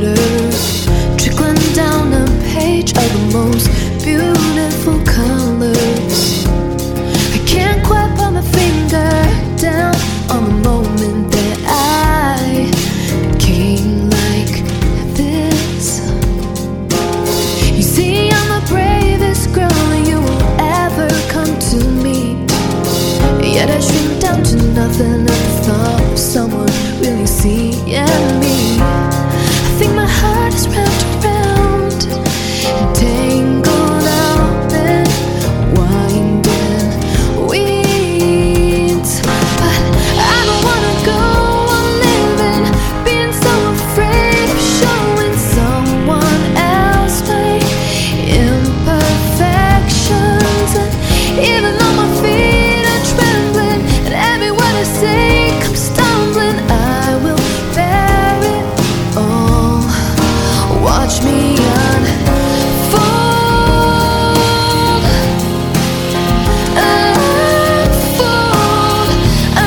water trickling down a page of the most beautiful colors. I can't quite put my finger down on the moment that I became like this. You see, I'm the bravest girl you will ever come to meet, yet I shrink down to nothing at the thought of someone really seeing me. I think my heart is wrapped around and tangled up in winding weeds, but I don't wanna go on living, being so afraid of showing someone else my imperfections. And even though my feet are trembling and every word I say comes stumbling, I will bear it all. Watch me unfold, unfold,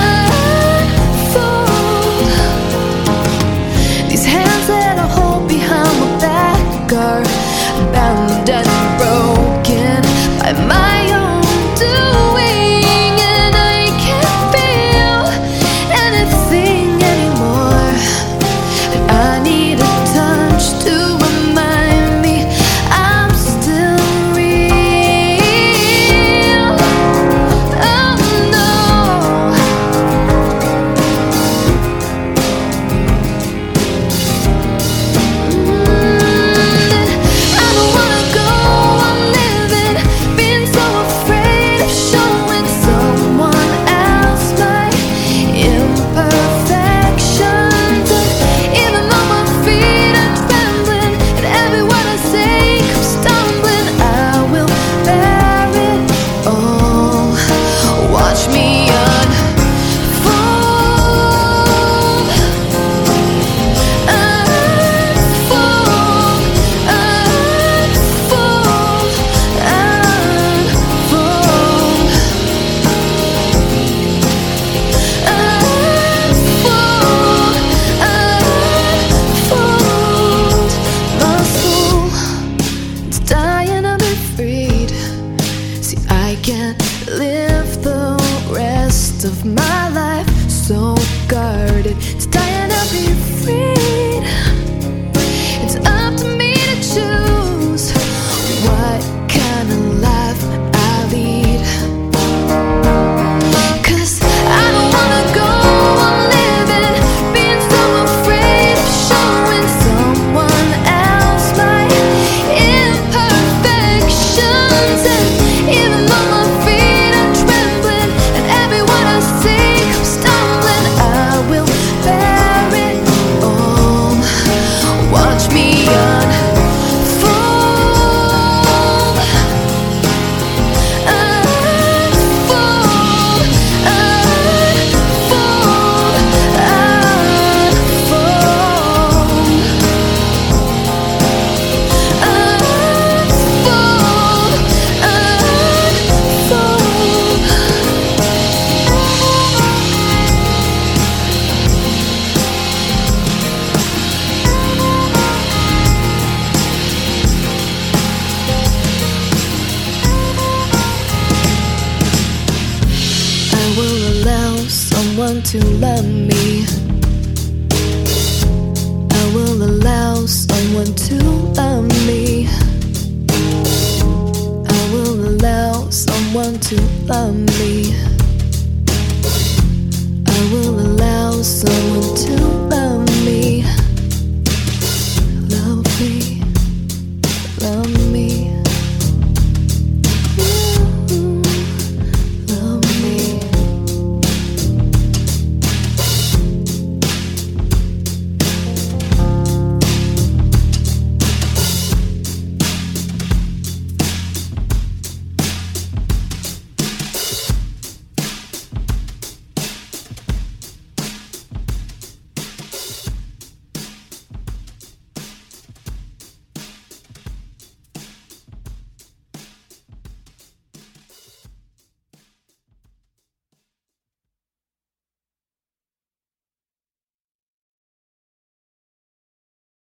unfold. These hands that I hold behind my back are bound and broken by my own doing, and I can't feel anything anymore. And I need a touch to remind me I'm still real. Oh no, I don't wanna go on living, being so afraid of showing someone else my imperfections. And even though my feet are trembling and every word I say comes stumbling, I will bear it all. Watch me unfold, unfold, unfold, unfold, my soul, it's dying to be freed. See, I can't live the rest of my life so guarded. It's dying to be freed. It's up to me to choose what kind of life I lead. 'Cause I don't wanna go on living, being so afraid of showing someone else my imperfections. And even though my feet are trembling and every word I say comes stumbling, I will bear it all. Watch me unfold, unfold, unfold, I will allow someone to love me. I will allow someone to love me. I will allow someone to love me. I will allow someone to love me. Love me, love me.